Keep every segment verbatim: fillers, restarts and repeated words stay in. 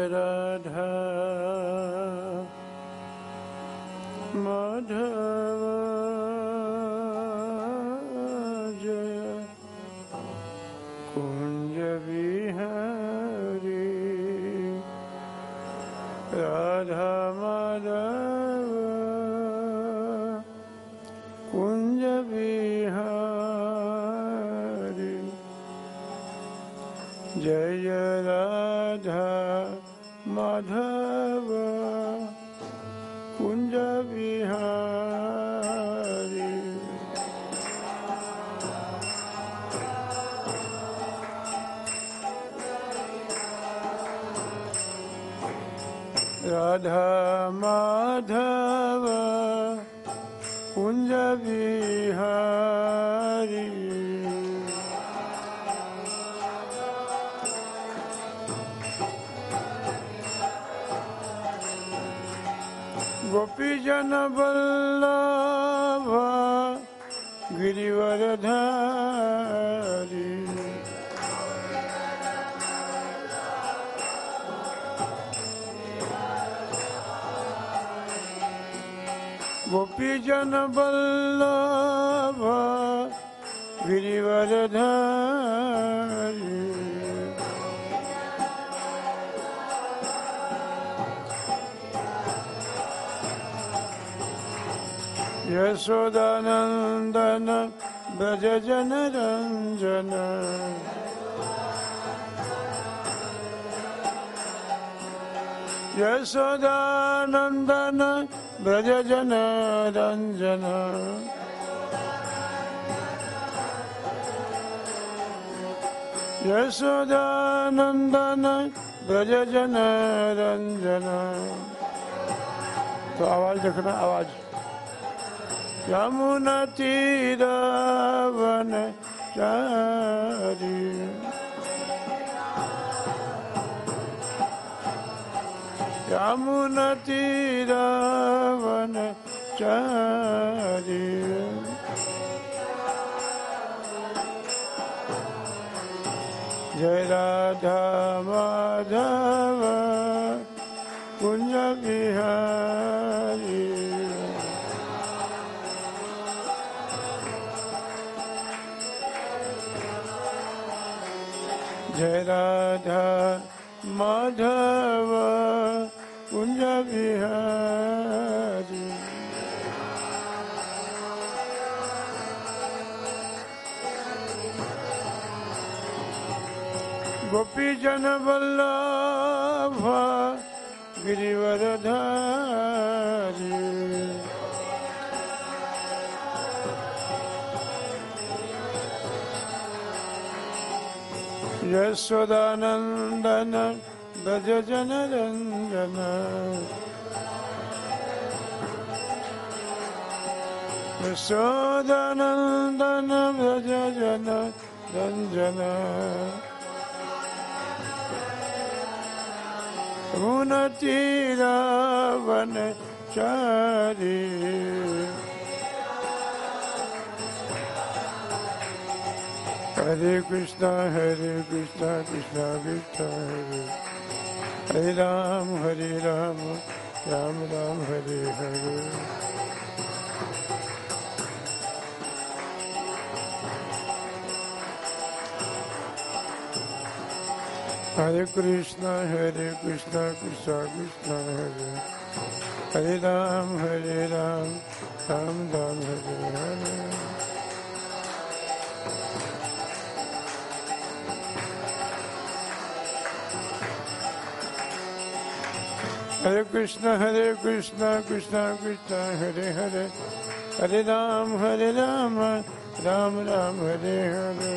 राधा माधव जय कुंज बिहारी राधा माधव कुंज बिहारी जय राधा माधव कुंज बिहारी राधा माधव कुंज बिहारी गोपी जन वल्लभ गिरिवरधारी गोपी जन वल्लभ गिरिवरधारी यशोदानंदन ब्रज जन रंजन यशोदानंदन ब्रज जन रंजन यशोदानंदन ब्रज जन रंजन। तो आवाज देखना, आवाज। यमुना तीरावन चारी यमुना तीरावन चारी जय राधा माधव कुंज बिहारी जय राधा माधव कुंज बिहारी गोपी जन वल्लभ गिरिवरधारी यशोदानंदन ब्रज जन रंजन यशोदानंदन ब्रज जन रंजन यमुना तीरावन चारी हरे कृष्णा हरे कृष्णा कृष्णा कृष्णा हरे हरे राम हरे राम राम राम हरे हरे। हरे कृष्णा हरे कृष्णा कृष्णा कृष्णा हरे हरे राम हरे राम राम राम हरे हरे। हरे कृष्णा हरे कृष्णा कृष्णा कृष्णा हरे हरे हरे राम हरे राम राम राम हरे हरे।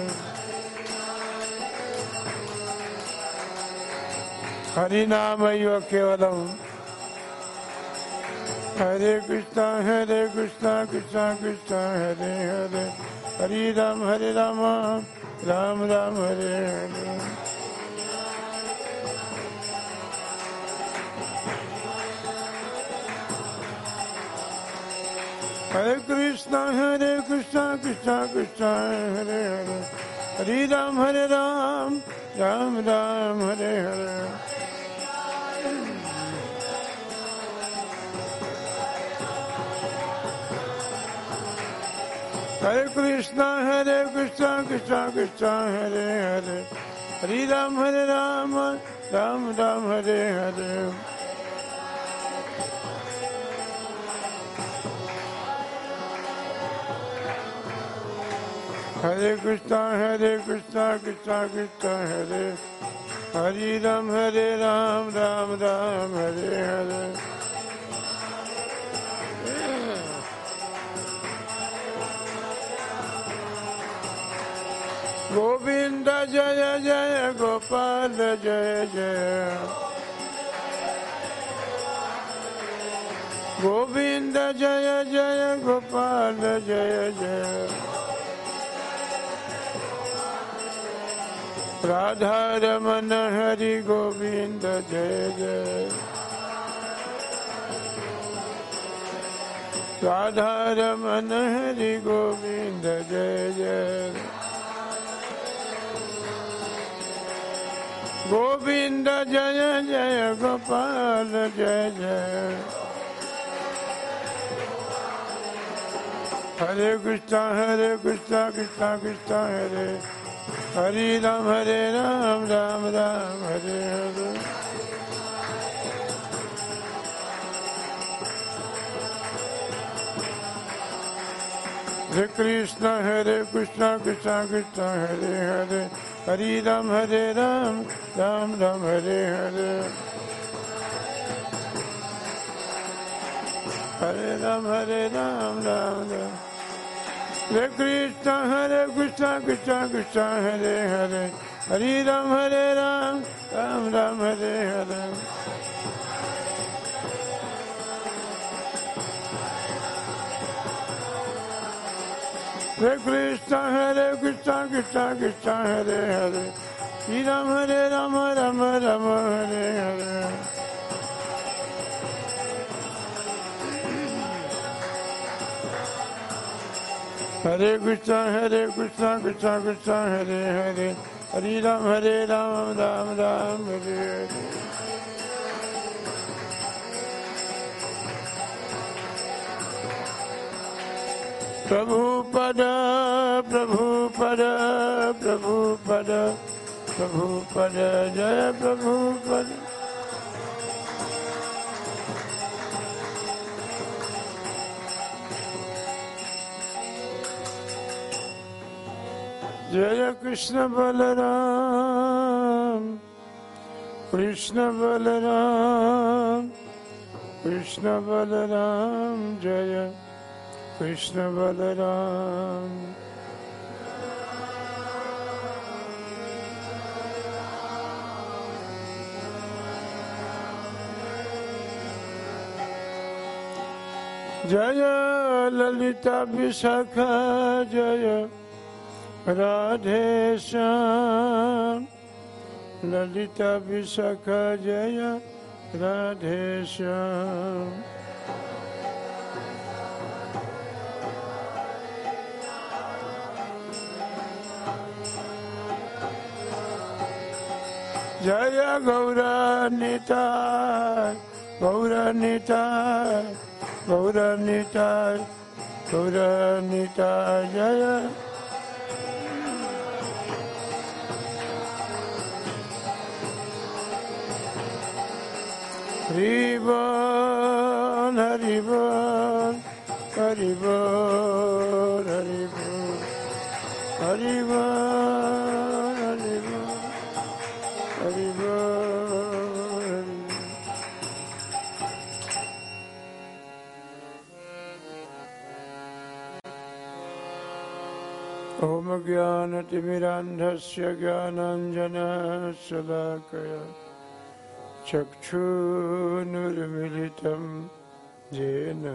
हरि नाम केवलम हरे कृष्णा हरे कृष्णा कृष्णा कृष्णा हरे हरे हरे राम हरे राम राम राम हरे हरे। हरे कृष्णा हरे कृष्णा कृष्णा कृष्णा हरे हरे हरे राम हरे Ram Ram Ram Hare Hare. Hare Krishna, Hare Krishna, Krishna Krishna, Hare Hare, Hare Ram, Hare Ram, Ram Ram, Hare Hare. Hare Krishna, Hare Krishna, Krishna Krishna, Hare Hare Ram, Hare Ram, Ram Ram, Hare Hare. Govinda Jaya Jaya Gopal Jaya Jaya. Govinda Jaya Jaya Gopal Jaya Jaya. Radha Ramana Hari Govinda Jaya Jaya. Radha Ramana Hari Govinda Jaya Jaya. Govinda Jaya Jaya Gopal Jaya Jaya. Hare Krishna, Hare Krishna, Krishna Krishna, Hare Hare Ram, Hare Ram, Ram Ram, Hare Hare. Hare Krishna, Hare Krishna, Krishna Krishna, Hare Hare, Hare Ram, Hare Ram, Ram Ram, Hare Hare. Hare Ram, Hare Ram, Ram Ram. Hare Krishna, Hare Krishna, Krishna Krishna, Hare Hare, Hare Ram, Hare Ram, Ram Ram, Hare Hare. Hare Krishna, Hare Krishna, Krishna Krishna, Hare Hare, Hare Ram, Hare Ram, Ram Ram, Hare Hare. Hare Krishna, Hare Krishna, Krishna Krishna, Hare Hare, Hare Ram, Hare Ram, Ram Ram, Hare Hare. Prabhupada, Prabhupada, Prabhupada, Prabhupada, Jaya Prabhupada. Jaya Krishna Balaram, Krishna Balaram, Krishna Balaram, Jaya Krishna Balaram. Jaya Lalita Vishakha, Jaya Radhe Shyam, Lalita Vishakha, Jaya Radhe Shyam. Jaya Gaura Nitai, Gaura Nitai, Gaura Nitai, Gaura Nitai, Jaya. Haribol, Haribol, Haribol, Haribol, Haribol, Haribol, Haribol. Om Jnana-timirandhasya Jnananjana-salakaya Chakshunurmilitam Jena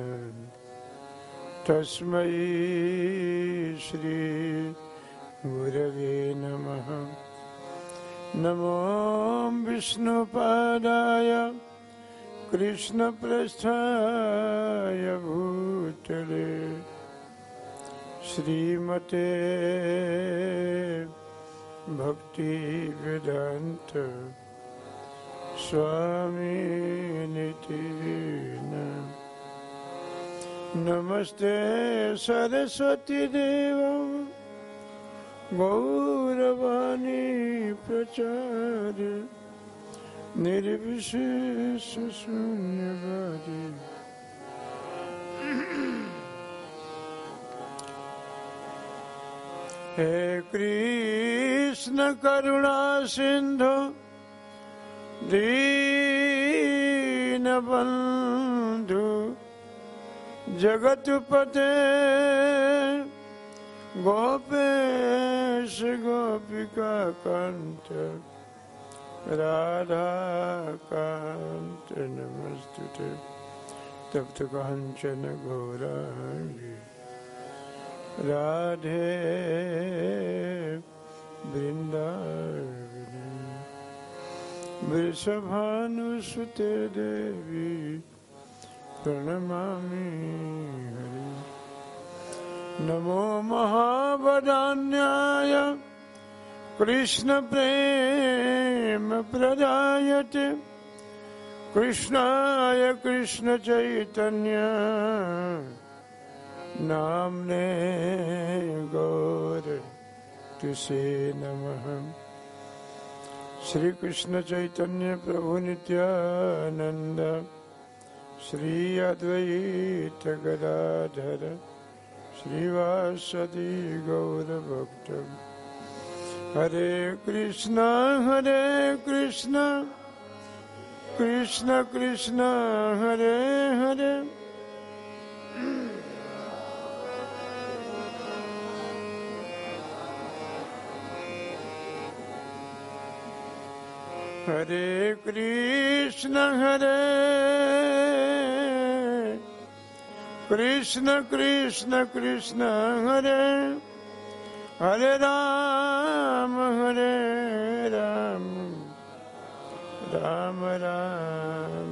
Tasmai Shri Gurave Namaha. Namo Vishnupadaya Krishna Prasthaya Bhutale Srimate Bhakti Vedanta Swami Niti नमस्ते सरस्वती देवं गौरवाणी प्रचार्य निर्विशेष शून्यवादी। हे कृष्ण करुणा सिंधु दीनबंधु जगतपते गोपेश गोपिका कांत राधा कांत नमस्तुते। तप्त कांचन गौरांगी राधे वृंदावनी वृषभानुसुते देवी प्रणमामि हरि। नमो महावदान्याय कृष्ण प्रेम प्रदायते कृष्णाय कृष्ण चैतन्य नामने गौर तुसे नमः। श्री कृष्ण चैतन्य प्रभु नित्यानंद श्री अद्वैत गदाधर श्रीवासदि गौर भक्त। हरे कृष्ण हरे कृष्ण कृष्ण कृष्ण हरे हरे हरे कृष्ण हरे कृष्ण कृष्ण कृष्ण हरे हरे राम हरे राम राम राम।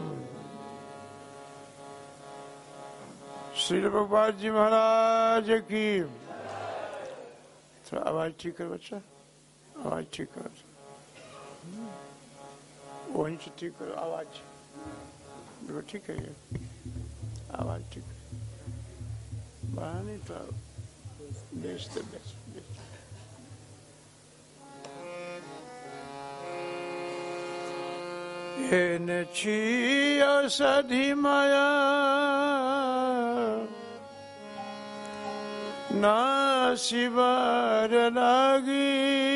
श्री प्रभुपाद जी महाराज की। थोड़ा आवाज ठीक करो बच्चा, आवाज ठीक करो, वहीं से ठीक करो आवाज। देखो ठीक है ये आवाज ठीक है, बाहर नहीं तो बेस्ट बेस्ट बेस्ट। हे नचिया सधी माया ना शिवार लागी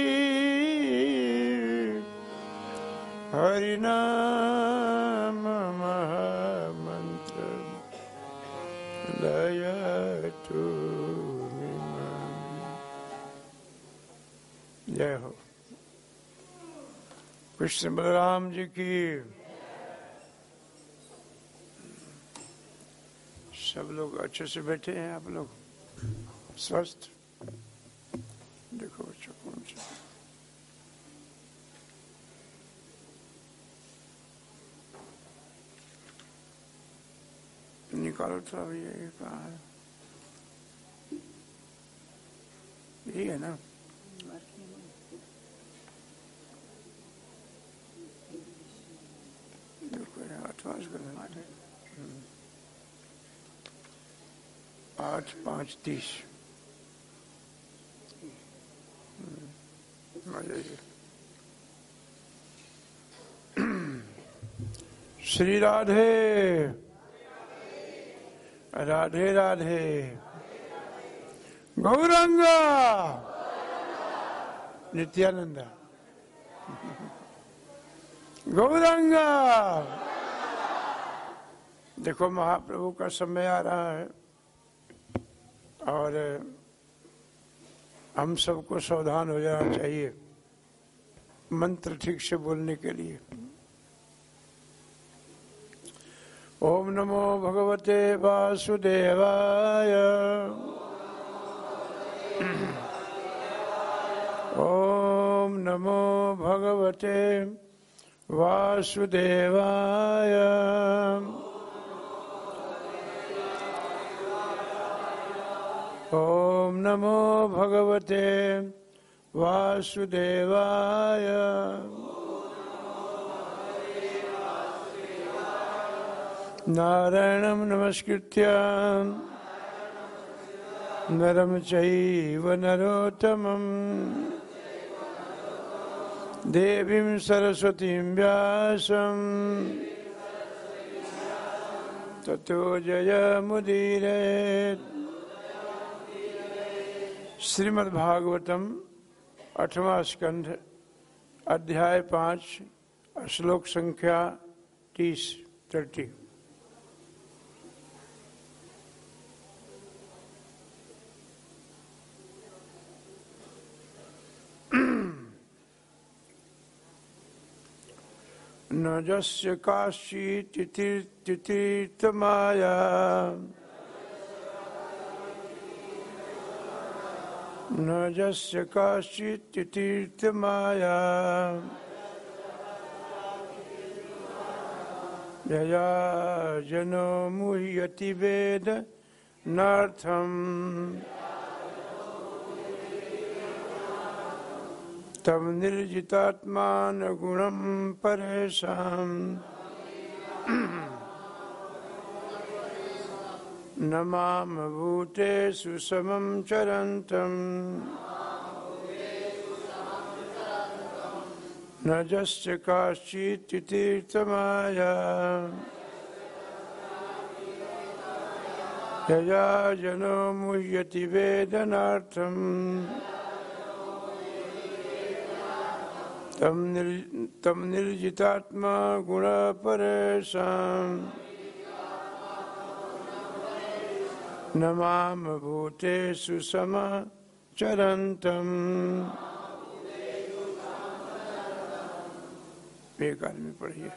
हरि नाम महामंत्र दया तू। जय हो। कृष्ण बलराम जी की। सब लोग अच्छे से बैठे हैं, आप लोग स्वस्थ। देखो बच्चों कौन से निकालो थोड़ा भैया, ये कहाँ है? यही है ना? देखो आठ आठ पाँच तीस। श्री राधे राधे राधे गौरांगा नित्यानंदा गौरांगा। देखो महाप्रभु का समय आ रहा है और हम सबको सावधान हो जाना चाहिए मंत्र ठीक से बोलने के लिए। ओम नमो भगवते वासुदेवाय ओम नमो भगवते वासुदेवाय ओम नमो भगवते वासुदेवाय नारायणं नमस्कृत्य नरं चैव नरोत्तमं देवीं सरस्वतीं व्यासं ततो जयमुदीरयेत्। श्रीमद्भागवतम आठवां स्कंध अध्याय पाँच श्लोक संख्या तीस थर्टी। न जस्य काचित् तीर्थमाया न जस्य काचित् तीर्थमाया यया जनो मुह्यति वेदनार्थम् तम निर्जितात्मान गुणं परेशान न माम भूतेषु समं चरन्तं न जस्य काचित् तीर्थमाया यया जनो मुह्यति वेदनार्थम् तम निर तम निर्जितात्मा गुण परेशान न माम भूतेषु समचरन्तम्। एक आदमी पढ़िए।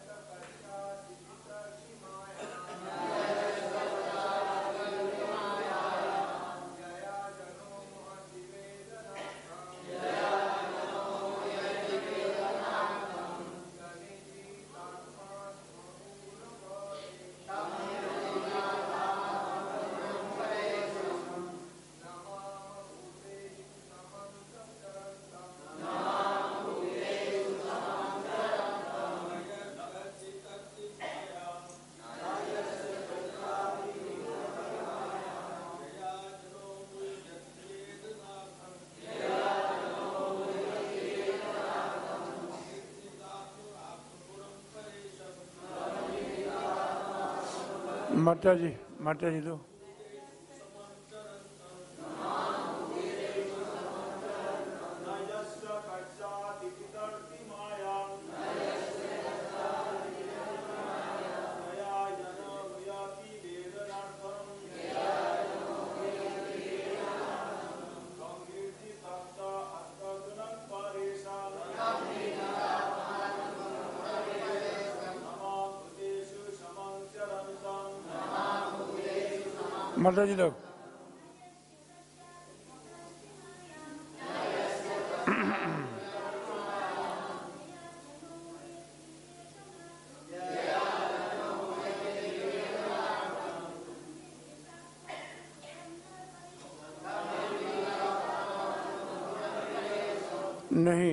माता जी माता जी दो। माता जी लोग नहीं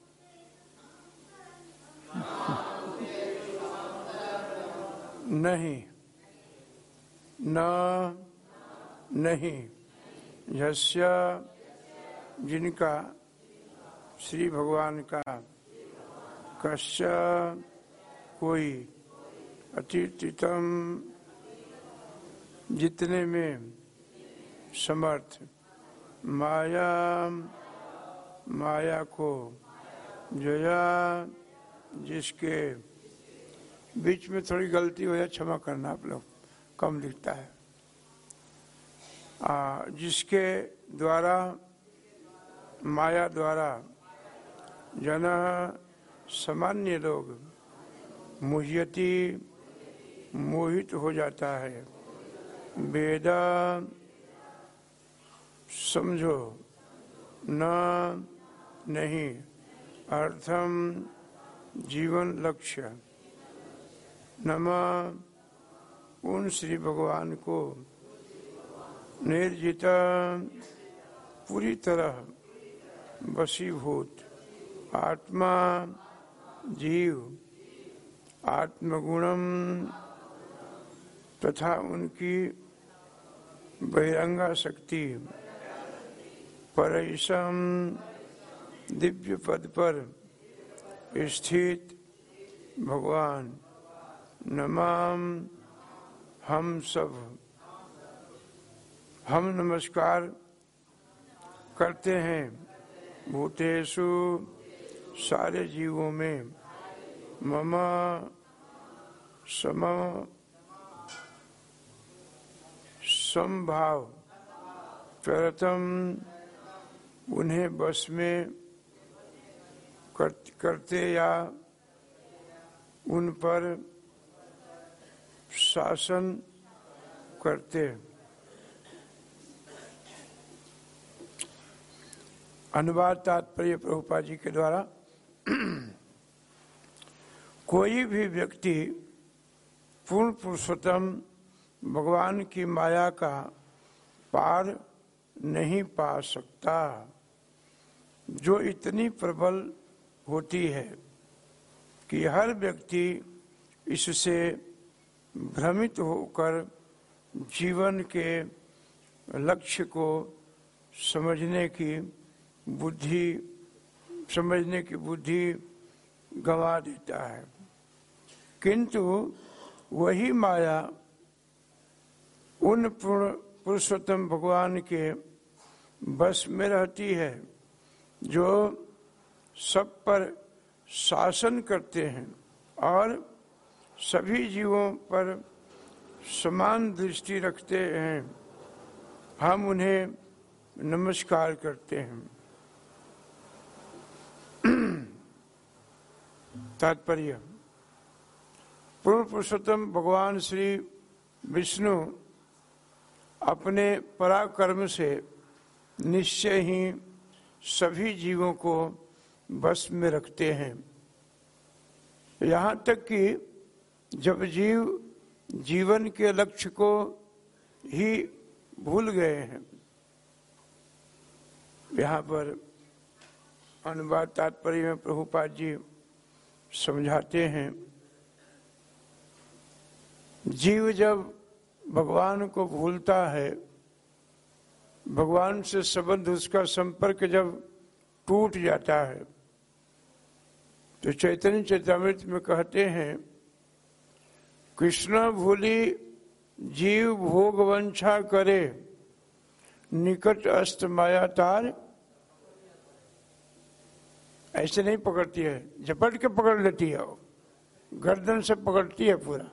नहीं न नहीं यस्य जिनका श्री भगवान का कश्च कोई अतीतम जितने में समर्थ माया माया को जया जिसके बीच में थोड़ी गलती हो जाए क्षमा करना, आप लोग कम दिखता है। आ, जिसके द्वारा माया द्वारा जन सामान्य लोग मुह्यति मोहित हो जाता है। वेदा समझो न नहीं अर्थम जीवन लक्ष्य नमा उन श्री भगवान को निर्जित पूरी तरह वशीभूत आत्मा जीव आत्मगुणम तथा उनकी बहिरंगा शक्ति परईसम दिव्य पद पर स्थित भगवान नमाम हम सब। हम नमस्कार करते हैं भूतेषु सारे जीवों में मम सम समभाव प्रथम उन्हें बस में कर, करते या उन पर शासन करते। अनुवाद तात्पर्य प्रभुपाद जी के द्वारा। कोई भी व्यक्ति पूर्ण पुरुषोत्तम भगवान की माया का पार नहीं पा सकता, जो इतनी प्रबल होती है कि हर व्यक्ति इससे भ्रमित होकर जीवन के लक्ष्य को समझने की बुद्धि समझने की बुद्धि गंवा देता है। किंतु वही माया उन पूर्ण पुरुषोत्तम भगवान के बस में रहती है जो सब पर शासन करते हैं और सभी जीवों पर समान दृष्टि रखते हैं। हम उन्हें नमस्कार करते हैं। तात्पर्य। पूर्ण पुरुषोत्तम भगवान श्री विष्णु अपने पराक्रम से निश्चय ही सभी जीवों को बस में रखते हैं, यहाँ तक कि जब जीव जीवन के लक्ष्य को ही भूल गए हैं। यहाँ पर अनुवाद तात्पर्य में प्रभुपाद जी समझाते हैं, जीव जब भगवान को भूलता है, भगवान से संबंध उसका संपर्क जब टूट जाता है, तो चैतन्य चैतामृत में कहते हैं, कृष्ण भूली जीव भोग वंछा करे, निकट अस्त माया तार। ऐसे नहीं पकड़ती है, झपट के पकड़ लेती है, गर्दन से पकड़ती है पूरा।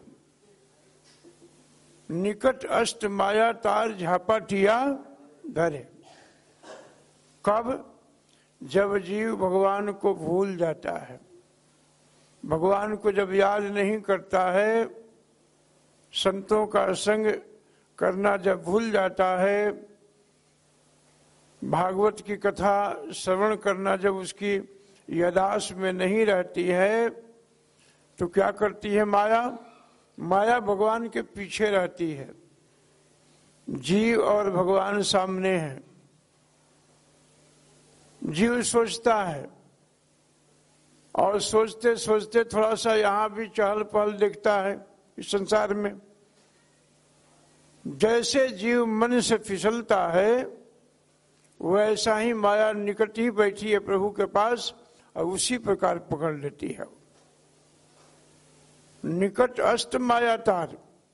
निकट अस्त माया तार झापाटिया धरे। कब? जब जीव भगवान को भूल जाता है, भगवान को जब याद नहीं करता है, संतों का संग करना जब भूल जाता है, भागवत की कथा श्रवण करना जब उसकी यादाश्त में नहीं रहती है, तो क्या करती है माया? माया भगवान के पीछे रहती है। जीव और भगवान सामने हैं। जीव सोचता है और सोचते सोचते थोड़ा सा यहाँ भी चहल पहल दिखता है इस संसार में। जैसे जीव मन से फिसलता है, वैसा ही माया निकट ही बैठी है प्रभु के पास और उसी प्रकार पकड़ लेती है। निकट अस्त माया तार,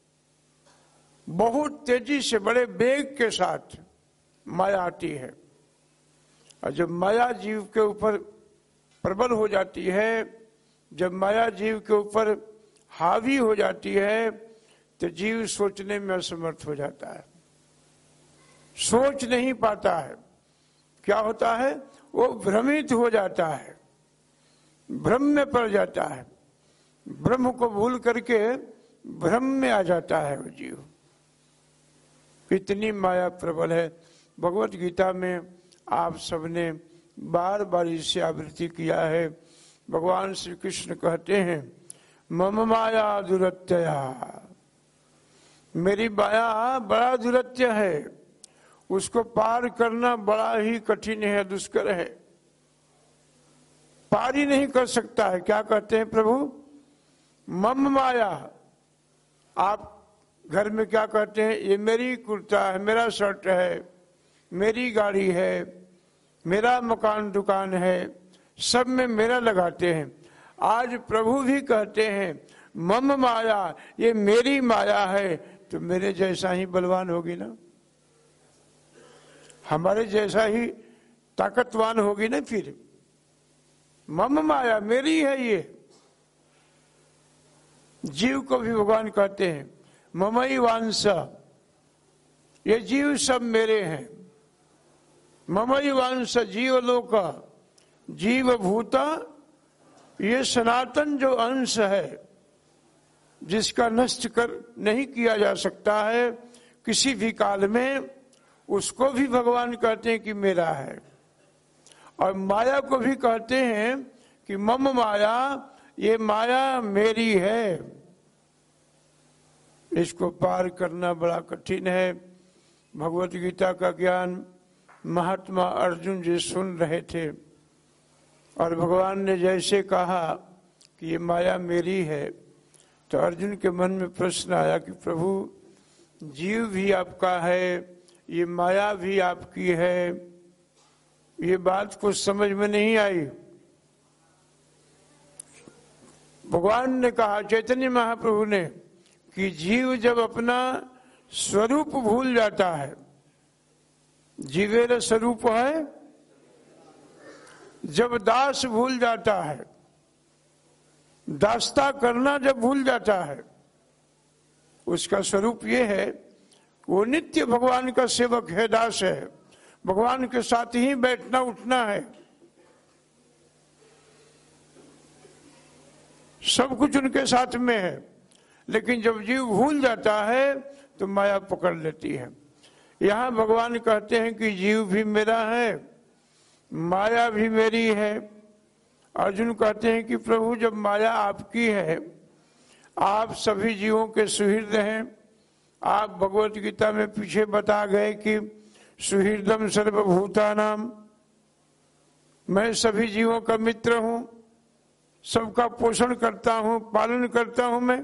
बहुत तेजी से बड़े वेग के साथ माया आती है, और जब माया जीव के ऊपर प्रबल हो जाती है, जब माया जीव के ऊपर हावी हो जाती है, तो जीव सोचने में असमर्थ हो जाता है, सोच नहीं पाता है। क्या होता है? वो भ्रमित हो जाता है, भ्रम में पड़ जाता है, ब्रह्म को भूल करके भ्रम में आ जाता है वो जीव। इतनी माया प्रबल है। भगवत गीता में आप सबने बार बार इससे आवृत्ति किया है। भगवान श्री कृष्ण कहते हैं, मम माया दुरत्यया, मेरी माया बड़ा दुरत्य है, उसको पार करना बड़ा ही कठिन है, दुष्कर है, पार ही नहीं कर सकता है। क्या कहते हैं प्रभु? मम माया, आप घर में क्या कहते हैं, ये मेरी कुर्ता है, मेरा शर्ट है, मेरी गाड़ी है, मेरा मकान दुकान है, सब में मेरा लगाते हैं। आज प्रभु भी कहते हैं मम माया, ये मेरी माया है, तो मेरे जैसा ही बलवान होगी ना, हमारे जैसा ही ताकतवान होगी ना। फिर मम माया मेरी है ये। जीव को भी भगवान कहते हैं ममई वांस, ये जीव सब मेरे हैं। ममई वांस जीव लोक, जीव भूता, ये सनातन जो अंश है जिसका नष्ट कर नहीं किया जा सकता है किसी भी काल में, उसको भी भगवान कहते हैं कि मेरा है। और माया को भी कहते हैं कि मम माया, ये माया मेरी है। इसको पार करना बड़ा कठिन है। भगवत गीता का ज्ञान महात्मा अर्जुन जी सुन रहे थे और भगवान ने जैसे कहा कि ये माया मेरी है, तो अर्जुन के मन में प्रश्न आया कि प्रभु जीव भी आपका है, ये माया भी आपकी है। ये बात कुछ समझ में नहीं आई। भगवान ने कहा, चैतन्य महाप्रभु ने, कि जीव जब अपना स्वरूप भूल जाता है, जीवेर स्वरूप है, जब दास भूल जाता है, दासता करना जब भूल जाता है, उसका स्वरूप ये है वो नित्य भगवान का सेवक है, दास है, भगवान के साथ ही बैठना उठना है, सब कुछ उनके साथ में है। लेकिन जब जीव भूल जाता है तो माया पकड़ लेती है। यहाँ भगवान कहते हैं कि जीव भी मेरा है, माया भी मेरी है। अर्जुन कहते हैं कि प्रभु जब माया आपकी है, आप सभी जीवों के सुहृद हैं। आप भगवत गीता में पीछे बता गए कि सुहृदम सर्वभूतानाम, मैं सभी जीवों का मित्र हूं, सबका पोषण करता हूं, पालन करता हूं मैं।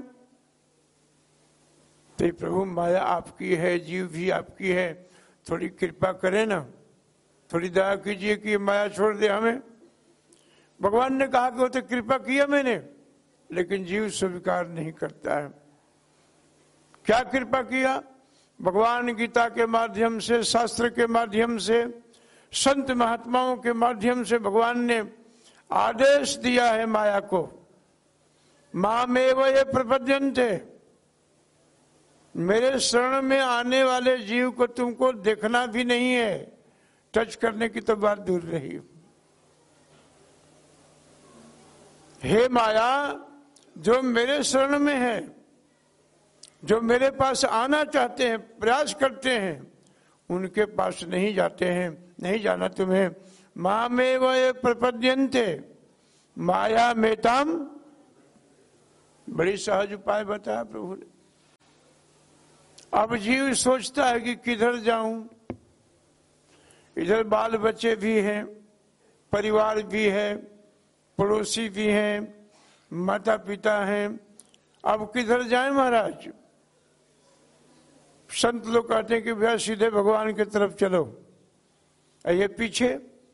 तो प्रभु माया आपकी है, जीव भी आपकी है, थोड़ी कृपा करें ना, थोड़ी दया कीजिए कि ये माया छोड़ दे हमें। भगवान ने कहा कि वो तो कृपा किया मैंने, लेकिन जीव स्वीकार नहीं करता है। क्या कृपा किया? भगवान गीता के माध्यम से, शास्त्र के माध्यम से, संत महात्माओं के माध्यम से भगवान ने आदेश दिया है माया को, मामेव ये प्रपद्यन्ते, मेरे शरण में आने वाले जीव को तुमको देखना भी नहीं है, टच करने की तो बात दूर रही। हे माया, जो मेरे शरण में है, जो मेरे पास आना चाहते हैं, प्रयास करते हैं, उनके पास नहीं जाते हैं, नहीं जाना तुम्हें। मामेव ये प्रपद्यन्ते माया मेताम, बड़ी सहज उपाय बताया प्रभु ने। अब जीव सोचता है कि किधर जाऊं, इधर बाल बच्चे भी हैं, परिवार भी है, पड़ोसी भी हैं, माता पिता हैं, अब किधर जाएं महाराज? संत लोग कहते हैं कि भैया सीधे भगवान की तरफ चलो। ये पीछे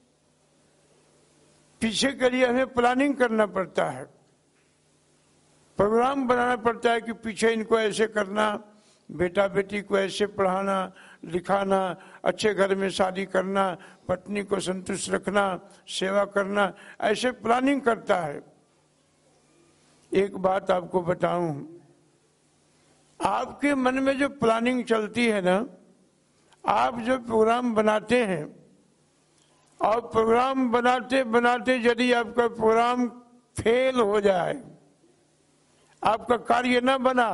पीछे के लिए हमें प्लानिंग करना पड़ता है, प्रोग्राम बनाना पड़ता है कि पीछे इनको ऐसे करना, बेटा बेटी को ऐसे पढ़ाना लिखाना, अच्छे घर में शादी करना, पत्नी को संतुष्ट रखना, सेवा करना, ऐसे प्लानिंग करता है। एक बात आपको बताऊं, आपके मन में जो प्लानिंग चलती है ना, आप जो प्रोग्राम बनाते हैं, और प्रोग्राम बनाते बनाते यदि आपका प्रोग्राम फेल हो जाए, आपका कार्य न बना,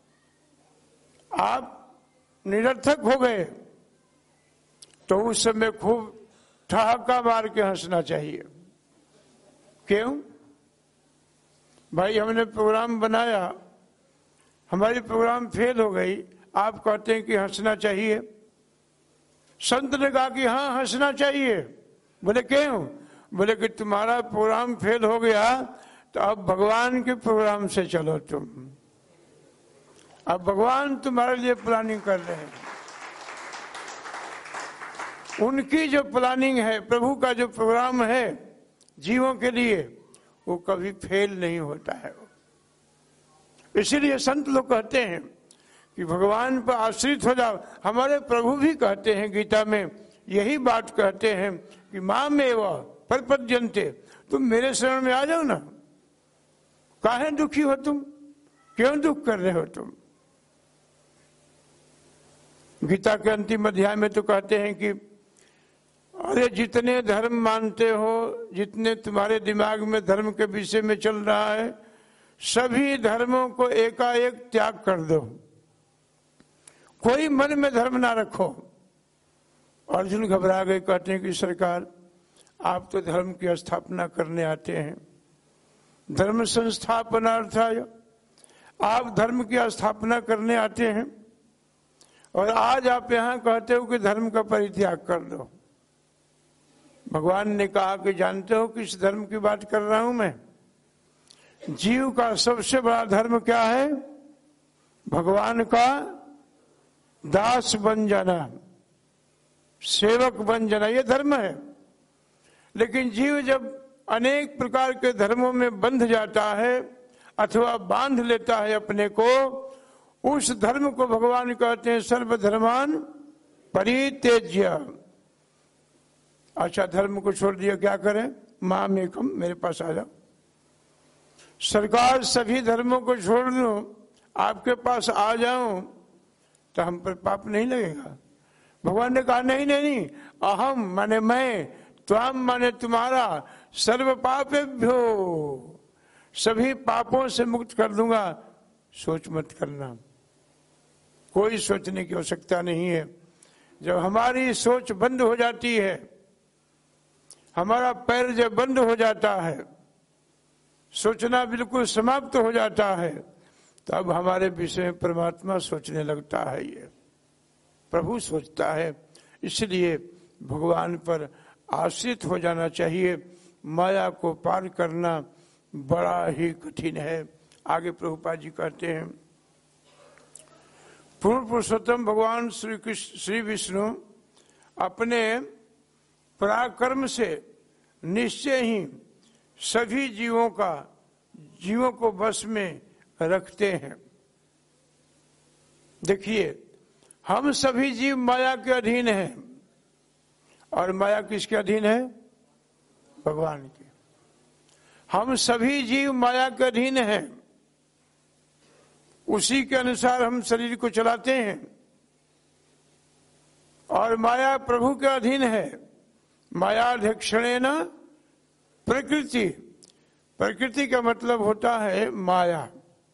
आप निरर्थक हो गए, तो उस समय खूब ठहाका मार के हंसना चाहिए। क्यों भाई? हमने प्रोग्राम बनाया, हमारी प्रोग्राम फेल हो गई, आप कहते हैं कि हंसना चाहिए। संत ने कहा कि हाँ हंसना चाहिए। बोले क्यों? बोले कि तुम्हारा प्रोग्राम फेल हो गया, तो अब भगवान के प्रोग्राम से चलो तुम। अब भगवान तुम्हारे लिए प्लानिंग कर रहे हैं। उनकी जो प्लानिंग है, प्रभु का जो प्रोग्राम है जीवों के लिए, वो कभी फेल नहीं होता है। इसीलिए संत लोग कहते हैं कि भगवान पर आश्रित हो जाओ। हमारे प्रभु भी कहते हैं गीता में, यही बात कहते हैं कि माम एव प्रपद्यन्ते, तुम मेरे शरण में आ जाओ ना। काहे दुखी हो तुम, क्यों दुख कर रहे हो तुम? गीता के अंतिम अध्याय में तो कहते हैं कि अरे जितने धर्म मानते हो, जितने तुम्हारे दिमाग में धर्म के विषय में चल रहा है, सभी धर्मों को एकाएक त्याग कर दो, कोई मन में धर्म ना रखो। अर्जुन घबरा गए, कहते हैं कि सरकार आप तो धर्म की स्थापना करने आते हैं, धर्म संस्थापनार्थाय, आप धर्म की स्थापना करने आते हैं, और आज आप यहाँ कहते हो कि धर्म का परित्याग कर दो। भगवान ने कहा कि जानते हो किस धर्म की बात कर रहा हूं मैं? जीव का सबसे बड़ा धर्म क्या है? भगवान का दास बन जाना, सेवक बन जाना, ये धर्म है। लेकिन जीव जब अनेक प्रकार के धर्मों में बंध जाता है अथवा बांध लेता है अपने को, उस धर्म को भगवान कहते हैं सर्वधर्मान परित्यज्य। अच्छा, धर्म को छोड़ दिया, क्या करें? माम एकम, मेरे पास आ जाओ। सरकार सभी धर्मों को छोड़ दो, आपके पास आ जाऊं तो हम पर पाप नहीं लगेगा? भगवान ने कहा नहीं नहीं नहीं, अहम माने मैं, त्वाम माने तुम्हारा, सर्व पापेभ्यो, सभी पापों से मुक्त कर दूंगा, सोच मत करना। कोई सोचने की आवश्यकता नहीं है। जब हमारी सोच बंद हो जाती है, हमारा पैर जब बंद हो जाता है, सोचना बिल्कुल समाप्त हो जाता है, तब हमारे विषय में परमात्मा सोचने लगता है, ये प्रभु सोचता है। इसलिए भगवान पर आश्रित हो जाना चाहिए। माया को पार करना बड़ा ही कठिन है। आगे प्रभुपाद जी कहते हैं, पूर्ण पुरुषोत्तम भगवान श्री कृष्ण श्री विष्णु अपने पराक्रम से निश्चय ही सभी जीवों का जीवों को बस में रखते हैं। देखिए, हम सभी जीव माया के अधीन हैं, और माया किसके अधीन है? भगवान के। हम सभी जीव माया के अधीन हैं, उसी के अनुसार हम शरीर को चलाते हैं, और माया प्रभु के अधीन है। मायाध्यक्षणेन प्रकृति, प्रकृति का मतलब होता है माया।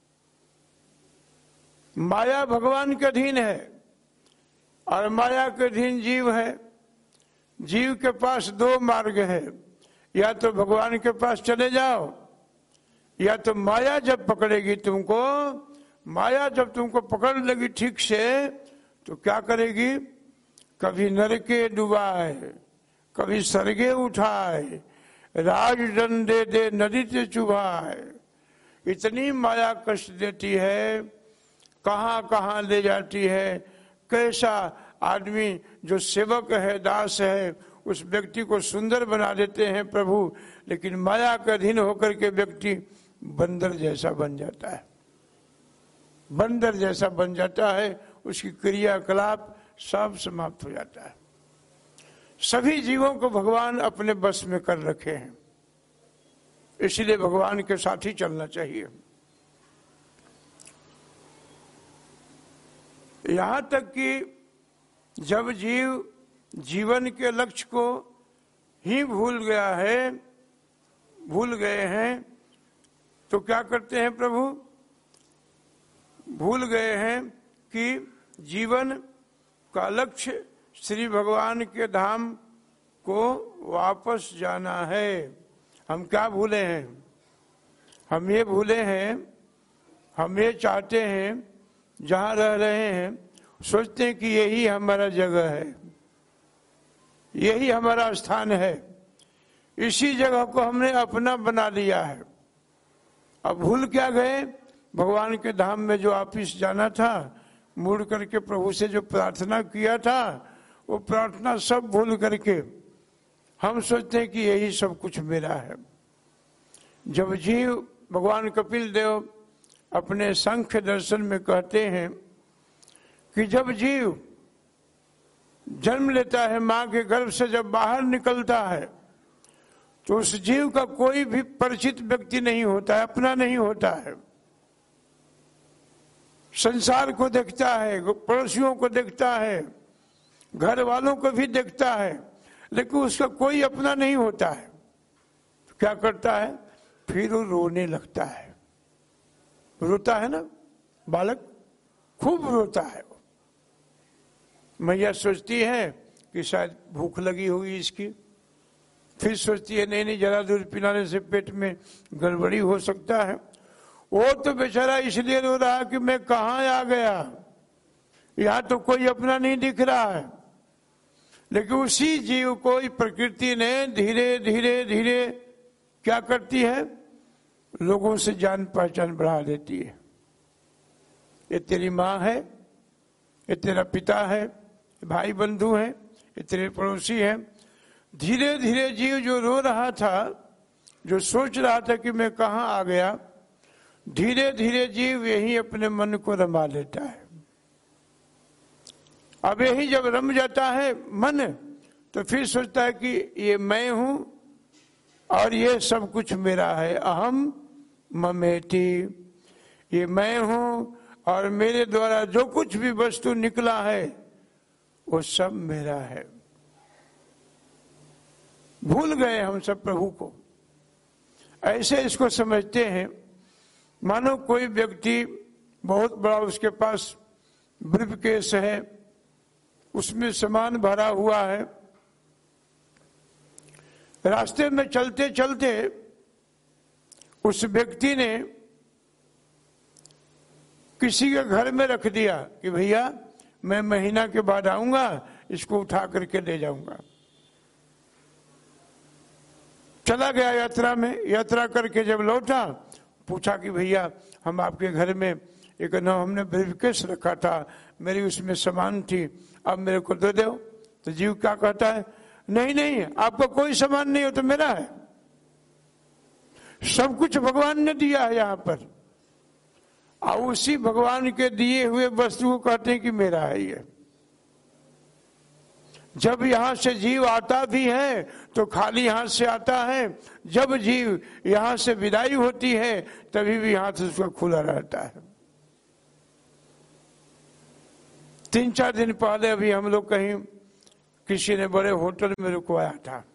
माया भगवान के अधीन है और माया के अधीन जीव है। जीव के पास दो मार्ग है, या तो भगवान के पास चले जाओ, या तो माया जब पकड़ेगी तुमको, माया जब तुमको पकड़ लेगी ठीक से, तो क्या करेगी? कभी नरके डुबाए, कभी सरगे उठाए, राज दंडे दे नदी से चुभाए। इतनी माया कष्ट देती है, कहाँ कहाँ ले जाती है। कैसा आदमी जो सेवक है, दास है, उस व्यक्ति को सुंदर बना देते हैं प्रभु, लेकिन माया के अधीन होकर के व्यक्ति बंदर जैसा बन जाता है। बंदर जैसा बन जाता है, उसकी क्रियाकलाप सब समाप्त हो जाता है। सभी जीवों को भगवान अपने बस में कर रखे हैं, इसलिए भगवान के साथ ही चलना चाहिए। यहां तक कि जब जीव जीवन के लक्ष्य को ही भूल गया है, भूल गए हैं, तो क्या करते हैं प्रभु? भूल गए हैं कि जीवन का लक्ष्य श्री भगवान के धाम को वापस जाना है। हम क्या भूले हैं? हम ये भूले हैं, हम ये चाहते हैं, जहाँ रह रहे हैं सोचते हैं कि यही हमारा जगह है, यही हमारा स्थान है, इसी जगह को हमने अपना बना लिया है। अब भूल क्या गए भगवान के धाम में जो वापिस जाना था, मुड़ करके प्रभु से जो प्रार्थना किया था, वो प्रार्थना सब भूल करके हम सोचते हैं कि यही सब कुछ मेरा है। जब जीव, भगवान कपिल देव अपने सांख्य दर्शन में कहते हैं कि जब जीव जन्म लेता है, मां के गर्भ से जब बाहर निकलता है, तो उस जीव का कोई भी परिचित व्यक्ति नहीं होता है, अपना नहीं होता है। संसार को देखता है, पड़ोसियों को देखता है, घर वालों को भी देखता है, लेकिन उसका कोई अपना नहीं होता है। क्या करता है? फिर वो रोने लगता है। रोता है ना बालक, खूब रोता है। मैया सोचती है कि शायद भूख लगी होगी इसकी, फिर सोचती है नहीं नहीं जरा दूध पिलाने से पेट में गड़बड़ी हो सकता है। वो तो बेचारा इसलिए रो रहा कि मैं कहाँ आ गया, यहाँ तो कोई अपना नहीं दिख रहा है। लेकिन उसी जीव को प्रकृति ने धीरे धीरे धीरे क्या करती है? लोगों से जान पहचान बढ़ा देती है। ये तेरी माँ है, ये तेरा पिता है, भाई बंधु है, ये तेरे पड़ोसी है। धीरे धीरे जीव जो रो रहा था, जो सोच रहा था कि मैं कहाँ आ गया, धीरे धीरे जीव यही अपने मन को रमा लेता है। अब यही जब रम जाता है मन, तो फिर सोचता है कि ये मैं हूं और ये सब कुछ मेरा है। अहम ममेति, ये मैं हूं और मेरे द्वारा जो कुछ भी वस्तु निकला है वो सब मेरा है। भूल गए हम सब प्रभु को। ऐसे इसको समझते हैं मानो कोई व्यक्ति बहुत बड़ा, उसके पास ब्रीफकेस है, उसमें सामान भरा हुआ है। रास्ते में चलते चलते उस व्यक्ति ने किसी के घर में रख दिया कि भैया मैं महीना के बाद आऊंगा, इसको उठा करके ले जाऊंगा। चला गया यात्रा में, यात्रा करके जब लौटा, पूछा कि भैया हम आपके घर में एक न हमने ब्रीफकेस रखा था, मेरी उसमें सामान थी, अब मेरे को दे दो। तो जीव क्या कहता है? नहीं नहीं, आपका कोई सामान नहीं हो तो मेरा है। सब कुछ भगवान ने दिया है यहाँ पर, और उसी भगवान के दिए हुए वस्तु को कहते हैं कि मेरा है ये। जब यहां से जीव आता भी है तो खाली हाथ से आता है, जब जीव यहां से विदाई होती है तभी भी हाथ उसका खुला रहता है। तीन चार दिन पहले अभी हम लोग कहीं किसी ने बड़े होटल में रुकवाया था।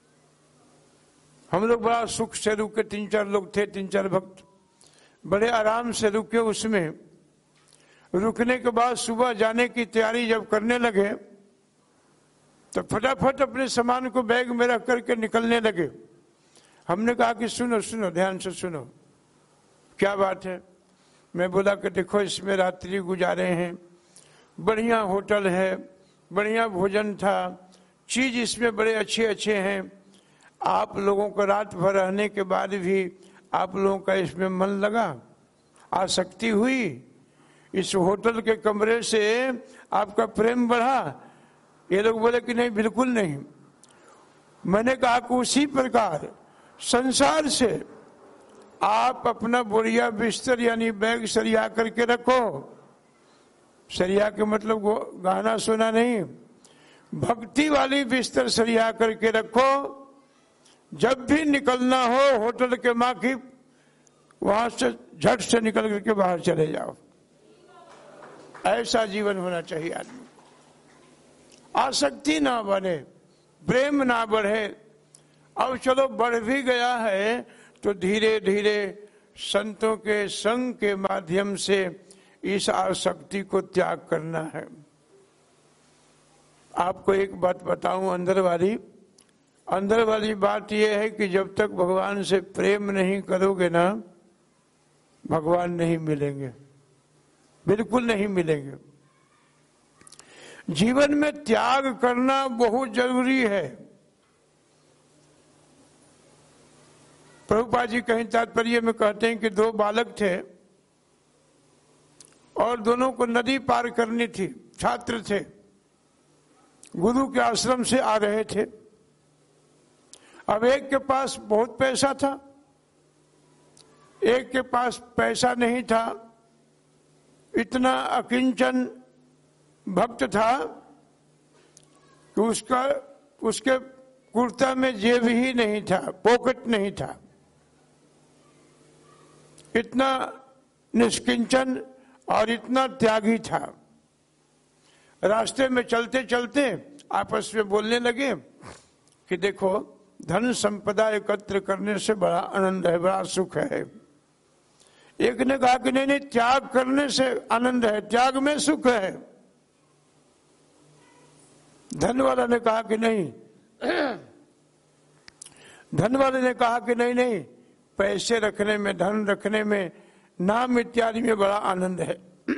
हम लोग बड़ा सुख से रुके, तीन चार लोग थे, तीन चार भक्त, बड़े आराम से रुके। उसमें रुकने के बाद सुबह जाने की तैयारी जब करने लगे तो फटाफट अपने सामान को बैग में रख करके निकलने लगे। हमने कहा कि सुनो सुनो, ध्यान से सुनो, क्या बात है? मैं बोला कि देखो इसमें रात्रि गुजारे हैं, बढ़िया होटल है, बढ़िया भोजन था, चीज इसमें बड़े अच्छे अच्छे हैं। आप लोगों को रात भर रहने के बाद भी आप लोगों का इसमें मन लगा, आसक्ति हुई, इस होटल के कमरे से आपका प्रेम बढ़ा? ये लोग बोले कि नहीं, बिल्कुल नहीं। मैंने कहा कि उसी प्रकार संसार से आप अपना बोरिया बिस्तर यानी बैग सरिया करके रखो। सरिया के मतलब गहना सोना नहीं, भक्ति वाली बिस्तर सरिया करके रखो। जब भी निकलना हो होटल के माखी वहां से झट से निकल करके बाहर चले जाओ। ऐसा जीवन होना चाहिए आदमी। आसक्ति ना बने, प्रेम ना बढ़े। अब चलो बढ़ भी गया है तो धीरे धीरे संतों के संग के माध्यम से इस आसक्ति को त्याग करना है। आपको एक बात बताऊं अंदर वाली अंदर वाली बात यह है कि जब तक भगवान से प्रेम नहीं करोगे ना, भगवान नहीं मिलेंगे, बिल्कुल नहीं मिलेंगे। जीवन में त्याग करना बहुत जरूरी है। प्रभुपाद जी कहीं तात्पर्य में कहते हैं कि दो बालक थे, और दोनों को नदी पार करनी थी। छात्र थे, गुरु के आश्रम से आ रहे थे। अब एक के पास बहुत पैसा था, एक के पास पैसा नहीं था। इतना अकिंचन भक्त था कि उसका उसके कुर्ता में जेब ही नहीं था, पॉकेट नहीं था। इतना निष्किंचन और इतना त्यागी था। रास्ते में चलते चलते आपस में बोलने लगे कि देखो, धन संपदा एकत्र करने से बड़ा आनंद है, बड़ा सुख है। एक ने कहा कि नहीं नहीं, त्याग करने से आनंद है, त्याग में सुख है। धन वाला ने कहा कि नहीं धन वाले ने कहा कि नहीं नहीं, पैसे रखने में, धन रखने में, नाम इत्यादि में बड़ा आनंद है।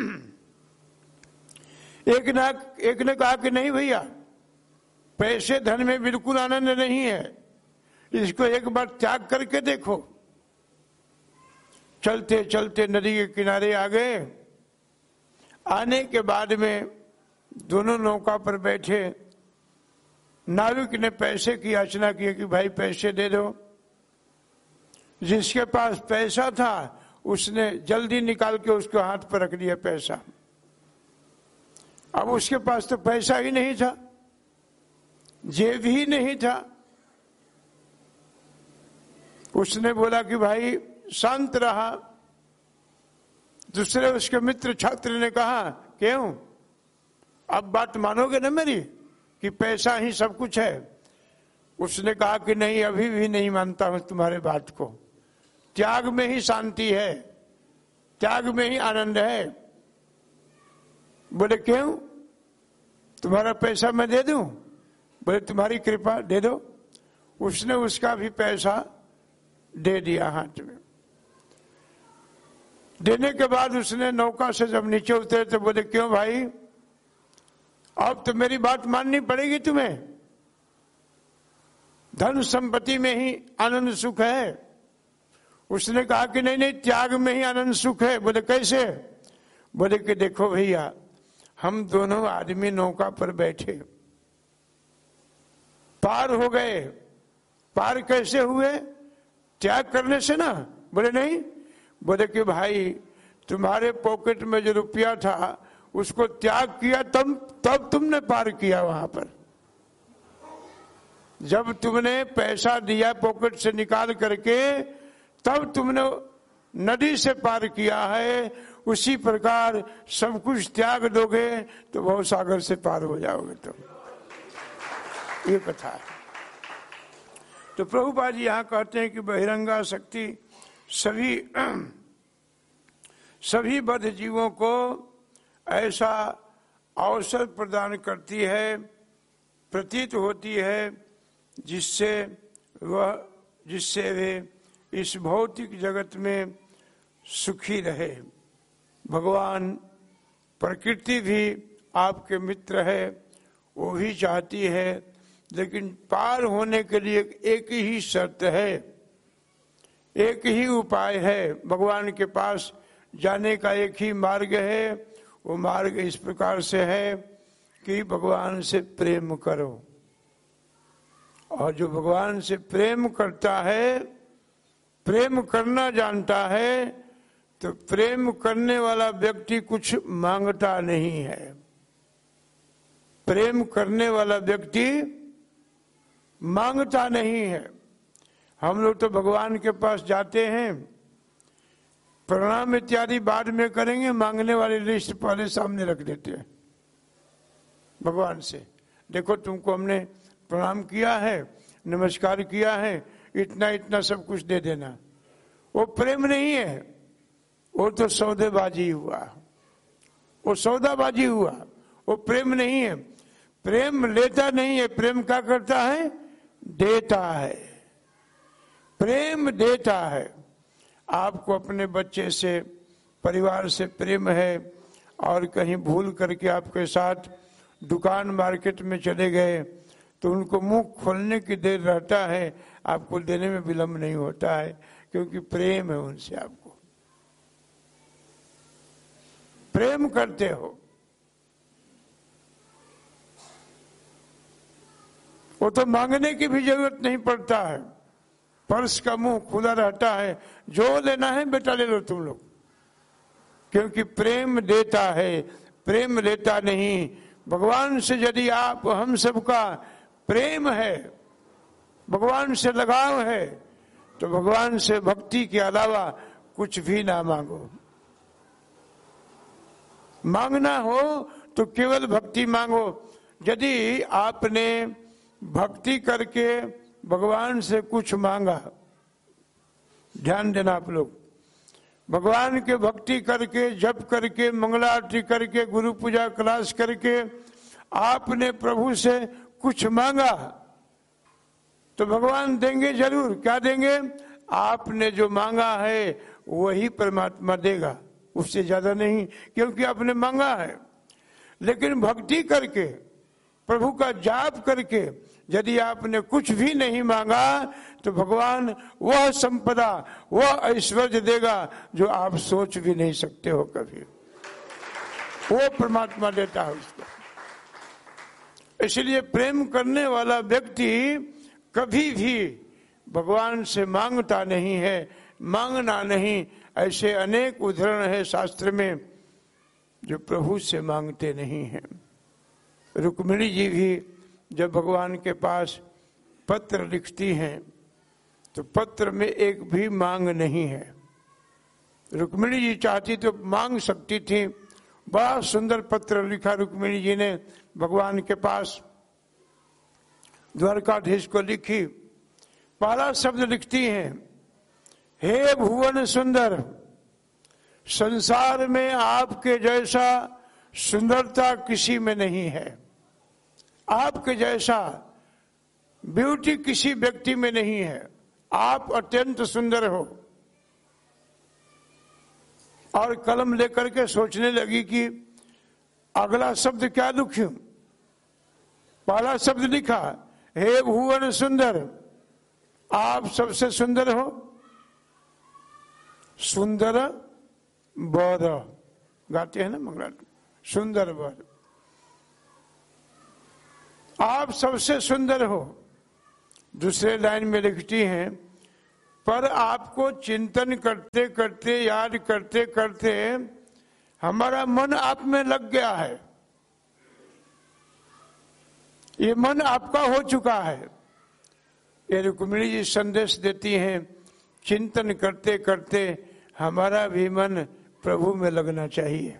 एक ने एक ने कहा कि नहीं भैया, पैसे धन में बिल्कुल आनंद नहीं है, इसको एक बार त्याग करके देखो। चलते चलते नदी के किनारे आ गए। आने के बाद में दोनों नौका पर बैठे। नाविक ने पैसे की याचना की कि भाई पैसे दे दो। जिसके पास पैसा था उसने जल्दी निकाल के उसके हाथ पर रख दिया पैसा। अब उसके पास तो पैसा ही नहीं था, जेब ही नहीं था। उसने बोला कि भाई शांत रहा। दूसरे उसके मित्र छात्र ने कहा, क्यों, अब बात मानोगे ना मेरी कि पैसा ही सब कुछ है? उसने कहा कि नहीं, अभी भी नहीं मानता हूं तुम्हारे बात को। त्याग में ही शांति है, त्याग में ही आनंद है। बोले क्यों, तुम्हारा पैसा मैं दे दूं? बोले तुम्हारी कृपा, दे दो। उसने उसका भी पैसा दे दिया हाथ में। देने के बाद उसने नौका से जब नीचे उतरे तो बोले क्यों भाई, अब तो मेरी बात माननी पड़ेगी तुम्हें। धन संपत्ति में ही आनंद सुख है। उसने कहा कि नहीं नहीं, त्याग में ही आनंद सुख है। बोले कैसे? बोले कि देखो भैया, हम दोनों आदमी नौका पर बैठे, पार हो गए। पार कैसे हुए? त्याग करने से ना? बोले नहीं। बोले कि भाई, तुम्हारे पॉकेट में जो रुपया था उसको त्याग किया, तब तब तुमने पार किया वहां पर। जब तुमने पैसा दिया पॉकेट से निकाल करके, तब तुमने नदी से पार किया है। उसी प्रकार सब कुछ त्याग दोगे तो बहुत सागर से पार हो जाओगे तुम। ये कथा है। तो प्रभुपाद जी यहाँ कहते हैं कि बहिरंगा शक्ति सभी सभी बद्ध जीवों को ऐसा अवसर प्रदान करती है, प्रतीत होती है, जिससे वह जिससे वे इस भौतिक जगत में सुखी रहे। भगवान, प्रकृति भी आपके मित्र है, वो भी चाहती है, लेकिन पार होने के लिए एक ही शर्त है, एक ही उपाय है। भगवान के पास जाने का एक ही मार्ग है। वो मार्ग इस प्रकार से है कि भगवान से प्रेम करो। और जो भगवान से प्रेम करता है, प्रेम करना जानता है, तो प्रेम करने वाला व्यक्ति कुछ मांगता नहीं है। प्रेम करने वाला व्यक्ति मांगता नहीं है। हम लोग तो भगवान के पास जाते हैं, प्रणाम इत्यादि बाद में करेंगे, मांगने वाली लिस्ट पहले सामने रख देते हैं भगवान से। देखो तुमको हमने प्रणाम किया है, नमस्कार किया है, इतना इतना सब कुछ दे देना। वो प्रेम नहीं है, वो तो सौदेबाजी हुआ, वो सौदाबाजी हुआ, वो प्रेम नहीं है। प्रेम लेता नहीं है, प्रेम क्या करता है? देता है। प्रेम देता है। आपको अपने बच्चे से, परिवार से प्रेम है, और कहीं भूल करके आपके साथ दुकान मार्केट में चले गए तो उनको मुंह खोलने की देर रहता है, आपको देने में विलम्ब नहीं होता है, क्योंकि प्रेम है उनसे आपको। प्रेम करते हो। वो तो मांगने की भी जरूरत नहीं पड़ता है, पर्स का मुंह खुला रहता है, जो लेना है बेटा ले लो तुम लोग, क्योंकि प्रेम देता है, प्रेम लेता नहीं। भगवान से यदि आप हम सबका प्रेम है, भगवान से लगाव है, तो भगवान से भक्ति के अलावा कुछ भी ना मांगो। मांगना हो तो केवल भक्ति मांगो। यदि आपने भक्ति करके भगवान से कुछ मांगा, ध्यान देना आप लोग, भगवान के भक्ति करके, जप करके, मंगला आरती करके, गुरु पूजा क्लास करके आपने प्रभु से कुछ मांगा तो भगवान देंगे जरूर। क्या देंगे? आपने जो मांगा है वही परमात्मा देगा, उससे ज्यादा नहीं, क्योंकि आपने मांगा है। लेकिन भक्ति करके, प्रभु का जाप करके यदि आपने कुछ भी नहीं मांगा तो भगवान वह संपदा, वह ऐश्वर्य देगा जो आप सोच भी नहीं सकते हो कभी। वो परमात्मा देता है उसको। इसलिए प्रेम करने वाला व्यक्ति कभी भी भगवान से मांगता नहीं है, मांगना नहीं। ऐसे अनेक उदाहरण है शास्त्र में जो प्रभु से मांगते नहीं हैं। रुक्मिणी जी भी जब भगवान के पास पत्र लिखती हैं तो पत्र में एक भी मांग नहीं है। रुक्मिणी जी चाहती तो मांग सकती थी। बड़ा सुंदर पत्र लिखा रुक्मिणी जी ने भगवान के पास, द्वारकाधीश को लिखी। पहला शब्द लिखती हैं, हे भुवन सुंदर, संसार में आपके जैसा सुंदरता किसी में नहीं है, आपके जैसा ब्यूटी किसी व्यक्ति में नहीं है, आप अत्यंत सुंदर हो। और कलम लेकर के सोचने लगी कि अगला शब्द क्या लिखूं। पहला शब्द लिखा, हे भुवन सुंदर, आप सबसे सुंदर हो। सुंदर वर गाते हैं ना मंगला, सुंदर वर, आप सबसे सुंदर हो। दूसरे लाइन में लिखती हैं, पर आपको चिंतन करते करते, याद करते करते हमारा मन आप में लग गया है। ये मन आपका हो चुका है। ये रुक्मिणी जी संदेश देती हैं, चिंतन करते करते हमारा भी मन प्रभु में लगना चाहिए।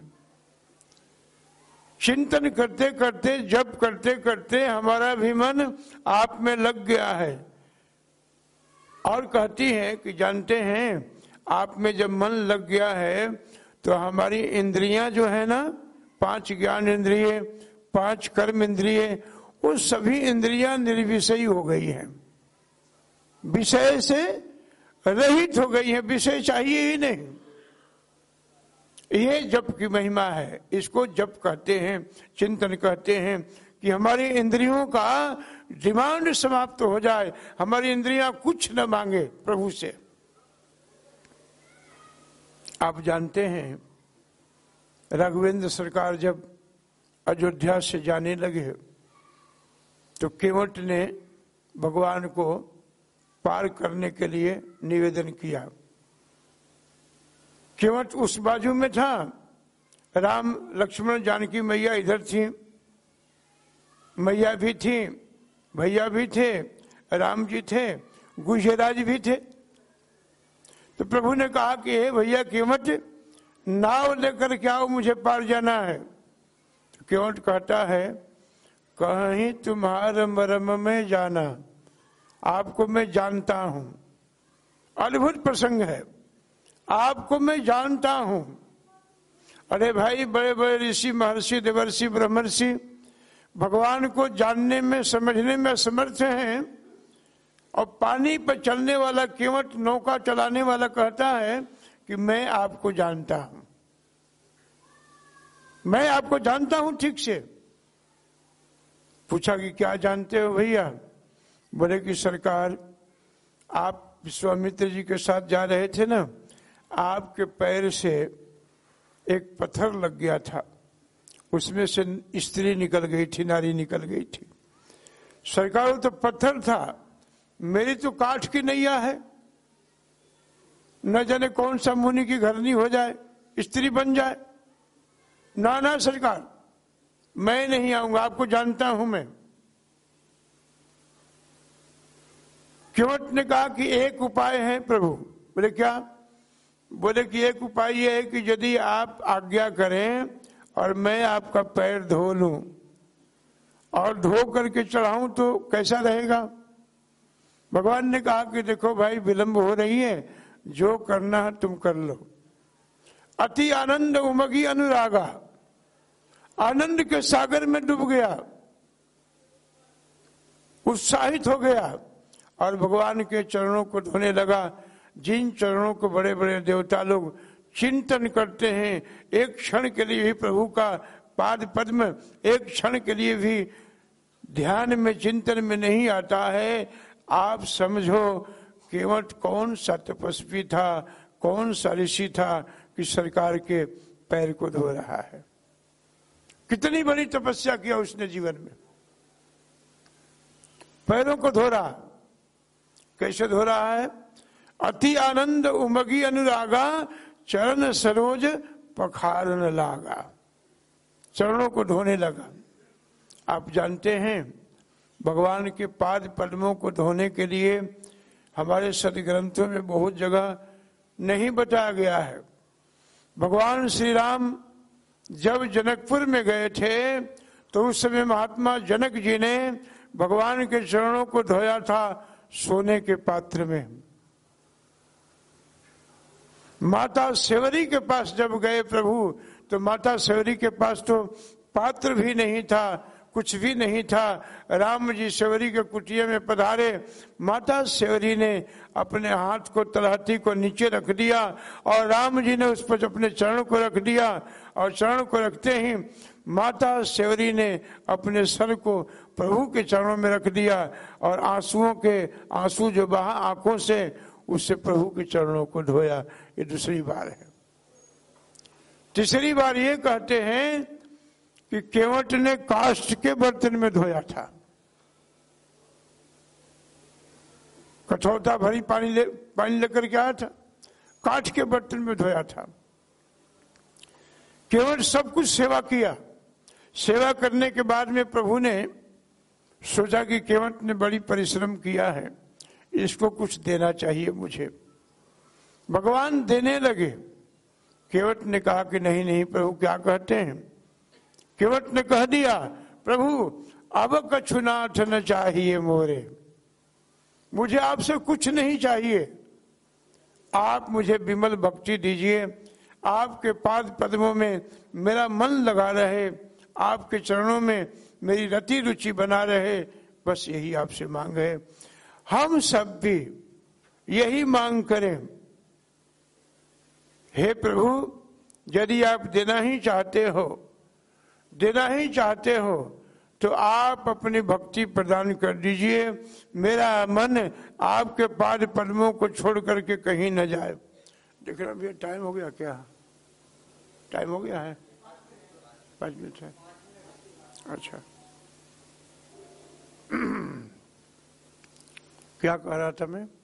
चिंतन करते करते, जप करते करते हमारा भी मन आप में लग गया है। और कहती है कि जानते हैं, आप में जब मन लग गया है तो हमारी इंद्रियां जो है ना, पांच ज्ञान इंद्रिय, पांच कर्म इंद्रिय, वो सभी इंद्रियां निर्विषयी हो गई हैं, विषय से रहित हो गई हैं, विषय चाहिए ही नहीं। ये जप की महिमा है, इसको जप कहते हैं, चिंतन कहते हैं कि हमारी इंद्रियों का डिमांड समाप्त हो जाए, हमारी इंद्रियां कुछ न मांगे प्रभु से। आप जानते हैं, राघवेंद्र सरकार जब अयोध्या से जाने लगे तो केवट ने भगवान को पार करने के लिए निवेदन किया। केवट उस बाजू में था, राम लक्ष्मण जानकी मैया इधर थी, मैया भी थी, भैया भी थे, राम जी थे, गुजराज भी थे। तो प्रभु ने कहा कि हे भैया केवट, नाव लेकर के आओ, मुझे पार जाना है। तो केवट कहता है, कहीं तुम्हारे मर्म में जाना, आपको मैं जानता हूं। अद्भुत प्रसंग है, आपको मैं जानता हूं। अरे भाई, बड़े बड़े ऋषि, महर्षि, देवर्षि, ब्रह्मर्षि भगवान को जानने में, समझने में समर्थ हैं, और पानी पर चलने वाला केवट, नौका चलाने वाला कहता है कि मैं आपको जानता हूं, मैं आपको जानता हूं ठीक से। पूछा कि क्या जानते हो भैया? बोले कि सरकार, आप विश्वामित्र जी के साथ जा रहे थे ना, आपके पैर से एक पत्थर लग गया था, उसमें से स्त्री निकल गई थी, नारी निकल गई थी। सरकार वो तो पत्थर था, मेरी तो काठ की नैया है, न जाने कौन सा मुनि की घरनी हो जाए, स्त्री बन जाए। ना ना सरकार, मैं नहीं आऊंगा, आपको जानता हूं मैं। केवट ने कहा कि एक उपाय है प्रभु। बोले क्या? बोले कि एक उपाय ये है कि यदि आप आज्ञा करें और मैं आपका पैर धो लूं और धो करके चढ़ाऊं तो कैसा रहेगा? भगवान ने कहा कि देखो भाई, विलंब हो रही है, जो करना है तुम कर लो। अति आनंद उमगी अनुरागा, आनंद के सागर में डूब गया, उत्साहित हो गया और भगवान के चरणों को धोने लगा। जिन चरणों को बड़े बड़े देवता लोग चिंतन करते हैं, एक क्षण के लिए भी प्रभु का पाद पद्म एक क्षण के लिए भी ध्यान में चिंतन में नहीं आता है, आप समझो केवट कौन सा तपस्वी था, कौन सा ऋषि था कि सरकार के पैर को धो रहा है। कितनी बड़ी तपस्या किया उसने जीवन में, पैरों को धो रहा। कैसे धो रहा है? अति आनंद उमगी अनुरागा, चरण सरोज पखारन लागा, चरणों को धोने लगा। आप जानते हैं भगवान के पाद पद्मों को धोने के लिए हमारे सदग्रंथों में बहुत जगह नहीं बताया गया है। भगवान श्री राम जब जनकपुर में गए थे तो उस समय महात्मा जनक जी ने भगवान के चरणों को धोया था सोने के पात्र में। माता सेवरी के पास जब गए प्रभु तो माता सेवरी के पास तो पात्र भी नहीं था, कुछ भी नहीं था। राम जी सेवरी के कुटिया में पधारे, माता सेवरी ने अपने हाथ को तलहटी को नीचे रख दिया और राम जी ने उस पर अपने चरण को रख दिया और चरण को रखते ही माता सेवरी ने अपने सर को प्रभु के चरणों में रख दिया और आंसुओं के आंसू जो बहा आंखों से, उससे प्रभु के चरणों को धोया। ये दूसरी बार है। तीसरी बार ये कहते हैं कि केवट ने काष्ठ के बर्तन में धोया था, कठौता भरी पानी ले पानी लेकर के आया था, काठ के बर्तन में धोया था। केवट सब कुछ सेवा किया। सेवा करने के बाद में प्रभु ने सोचा कि केवट ने बड़ी परिश्रम किया है, इसको कुछ देना चाहिए मुझे। भगवान देने लगे। केवट ने कहा कि नहीं नहीं प्रभु, क्या कहते हैं? केवट ने कह दिया, प्रभु अब कछुनाथ न चाहिए मोरे, मुझे आपसे कुछ नहीं चाहिए, आप मुझे विमल भक्ति दीजिए, आपके पाद पद्मों में मेरा मन लगा रहे, आपके चरणों में मेरी रति रुचि बना रहे, बस यही आपसे मांग है। हम सब भी यही मांग करें। हे प्रभु, यदि आप देना ही चाहते हो देना ही चाहते हो तो आप अपनी भक्ति प्रदान कर दीजिए, मेरा मन आपके पाद पद्मों को छोड़ करके कहीं न जाए। देख रहे भैया, टाइम हो गया क्या? टाइम हो गया है, पाँच मिनट है। अच्छा क्या कह रहा था मैं?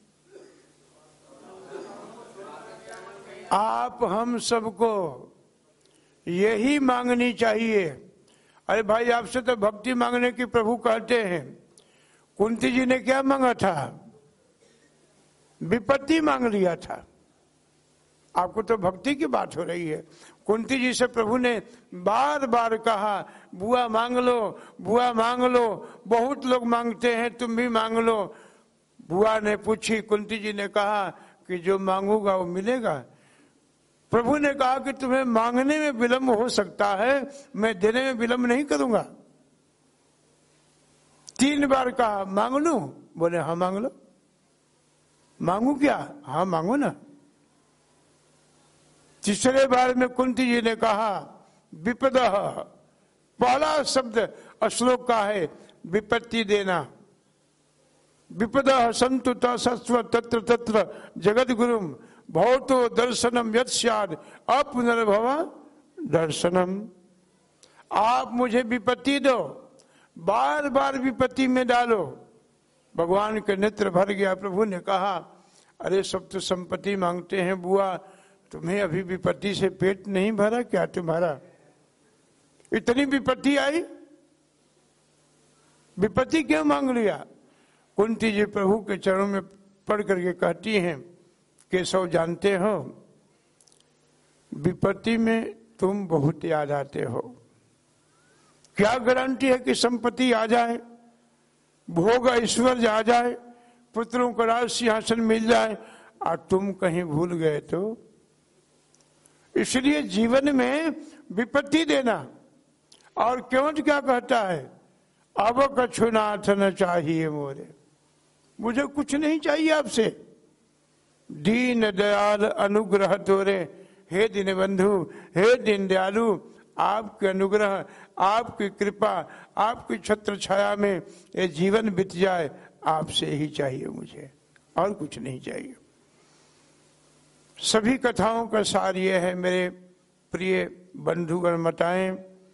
आप हम सबको यही मांगनी चाहिए। अरे भाई, आपसे तो भक्ति मांगने की प्रभु कहते हैं। कुंती जी ने क्या मांगा था? विपत्ति मांग लिया था। आपको तो भक्ति की बात हो रही है। कुंती जी से प्रभु ने बार बार कहा, बुआ मांग लो, बुआ मांग लो, बहुत लोग मांगते हैं, तुम भी मांग लो। बुआ ने पूछी, कुंती जी ने कहा कि जो मांगूंगा वो मिलेगा। प्रभु ने कहा कि तुम्हें मांगने में विलंब हो सकता है, मैं देने में विलंब नहीं करूंगा। तीन बार कहा, मांग लू? बोले हाँ मांग लो। मांगू क्या? हाँ मांगो ना। तीसरे बार में कुंती जी ने कहा, विपदः, पहला शब्द श्लोक का है विपत्ति देना। विपदः संतु तस्व तत्र तत्र जगत गुरुम भवतो दर्शनम यत् स्याद अपुनर्भव दर्शनम, आप मुझे विपत्ति दो, बार बार विपत्ति में डालो। भगवान के नेत्र भर गया। प्रभु ने कहा, अरे सब तो संपत्ति मांगते हैं बुआ, तुम्हें अभी विपत्ति से पेट नहीं भरा क्या तुम्हारा? इतनी विपत्ति आई, विपत्ति क्यों मांग लिया? कुंती जी प्रभु के चरणों में पढ़ करके कहती हैं, केशव जानते हो विपत्ति में तुम बहुत याद आते हो। क्या गारंटी है कि संपत्ति आ जाए, भोग ऐश्वर्य आ जाए, पुत्रों को राज सिंहासन मिल जाए और तुम कहीं भूल गए तो? इसलिए जीवन में विपत्ति देना। और क्यों क्या कहता है, अब कछुनाथ न चाहिए मोरे, मुझे कुछ नहीं चाहिए आपसे। दीन दयाल अनुग्रह तोरे, हे दीन बंधु, हे दीन दयालु, आपके अनुग्रह, आपकी कृपा, आपकी छत्र छाया में ये जीवन बीत जाए, आपसे ही चाहिए मुझे, और कुछ नहीं चाहिए। सभी कथाओं का सार ये है मेरे प्रिय बंधुगण मताएं,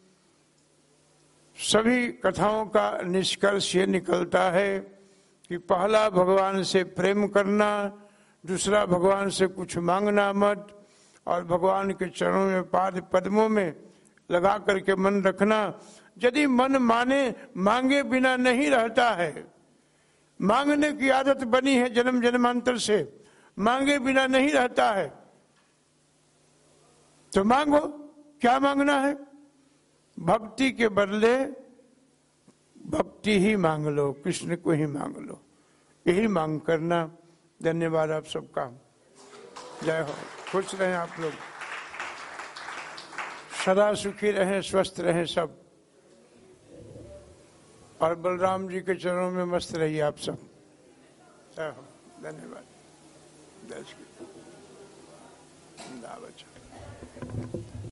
सभी कथाओं का निष्कर्ष ये निकलता है कि पहला भगवान से प्रेम करना, दूसरा भगवान से कुछ मांगना मत, और भगवान के चरणों में पाद पद्मों में लगा करके मन रखना। यदि मन माने मांगे बिना नहीं रहता है, मांगने की आदत बनी है जन्म जन्मांतर से, मांगे बिना नहीं रहता है, तो मांगो। क्या मांगना है? भक्ति के बदले भक्ति ही मांग लो, कृष्ण को ही मांग लो, यही मांग करना। धन्यवाद आप सबका, जय हो। खुश रहें आप लोग, सदा सुखी रहें, स्वस्थ रहें सब, और बलराम जी के चरणों में मस्त रहिए आप सब। जय हो, धन्यवाद। जय श्री राम।